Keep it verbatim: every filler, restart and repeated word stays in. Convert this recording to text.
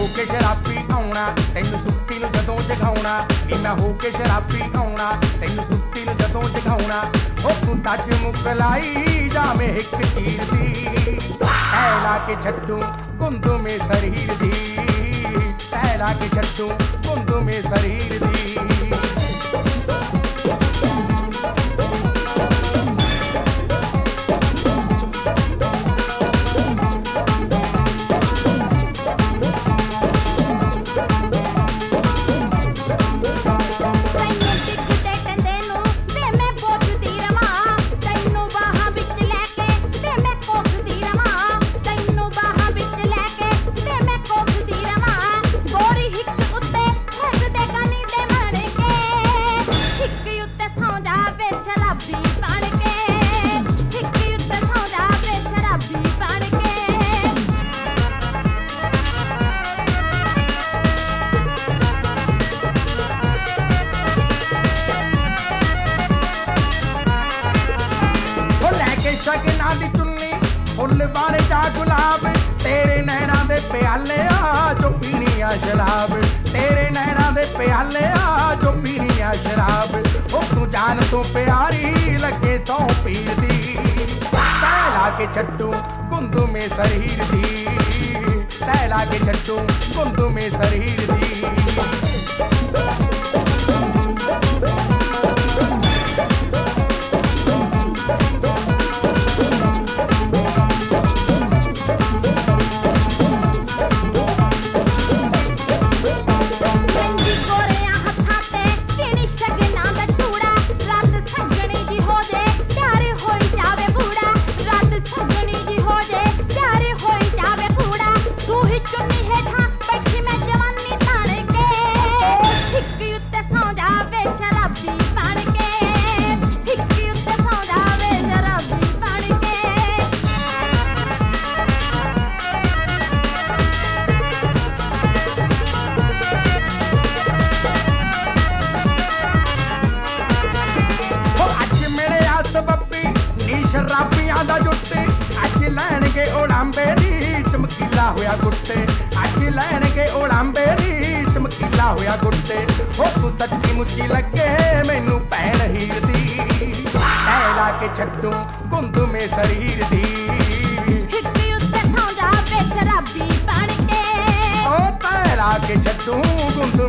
ਹੋ ਕੇ ਸ਼ਰਾਬੀ ਆਉਣਾ ਤੈਨੂੰ ਸੁੱਤੀ ਨੂੰ ਜਦੋਂ ਜਗਾਉਣਾ ਨੀ ਮੈਂ ਹੋ ਕੇ ਸ਼ਰਾਬੀ ਆਉਣਾ ਤੈਨੂੰ ਸੁੱਤੀ ਨੂੰ ਜਦੋਂ ਜਗਾਉਣਾ ਉਹ ਤੂੰ ਤੱਜ ਮੁਕਲਾਈ ਜਾਵੇਂ ਇੱਕ ਚੀਰ ਦੀ ਐ ਲਾ ਕੇ ਛੱਡੂ ਗੁੰਦੂ ਮੇ ਸਰੀਰ ਦੀ ਐ ਲਾ ਕੇ ਛੱਡੂ ਗੁੰਦੂ ਮੇ ਸਰੀਰ ਦੀ ਸ਼ਗਨਾਂ ਦੀ ਚੁੰਨੀ ਫੁੱਲ ਬਾਰੇ ਜਾ ਗੁਲਾਬ ਤੇਰੇ ਨੈਣਾਂ ਦੇ ਪਿਆਲੇ ਆ ਜੋ ਪੀਣੀ ਆ ਸ਼ਰਾਬ ਤੇਰੇ ਨੈਣਾਂ ਦੇ ਪਿਆਲੇ ਆ ਜੋ ਪੀਣੀ ਆ ਸ਼ਰਾਬ ਉਹ ਤੂੰ ਜਾਨ ਤੋਂ ਪਿਆਰੀ ਲੱਗੇ ਸੌ ਪੀਰ ਦੀ ਤੈ ਲਾ ਕੇ ਛੱਡੂ ਗੁੰਦੂ ਮੇ ਸਰੀਰ ਦੀ ਤੈ ਲਾ ਕੇ ਛੱਡੂ ਗੁੰਦੂ ਮੇ ਸਰੀਰ ਦੀ ਸ਼ਰਾਬੀਆਂ ਦਾ ਜੁੱਤੇ ਅੱਜ ਲੈਣਗੇ ਉਲਾਂਬੇ ਦੀ ਚਮਕੀਲਾ ਹੋਇਆ ਗੁੱਟੇ ਅੱਜ ਲੈਣਗੇ ਉਲਾਂਬੇ ਦੀ ਚਮਕੀਲਾ ਹੋਇਆ ਗੁੱਟੇ ਹੋ ਤੂੰ ਸੱਚੀ ਮੁੱਚੀ ਲੱਗੇ ਮੈਨੂੰ ਭੈਣ ਹੀਰ ਦੀ ਐ ਲਾ ਕੇ ਛੱਡੂ ਗੁੰਦੂ ਮੇ ਸਰੀਰ ਦੀ ਹਿੱਕੀ ਉੱਤੇ ਸੌਂ ਜਾ ਵੇ ਸ਼ਰਾਬੀ ਬਣ ਕੇ ਓ ਤੈ ਲਾ ਕੇ ਛੱਡੂ ਗੁੰਦੂ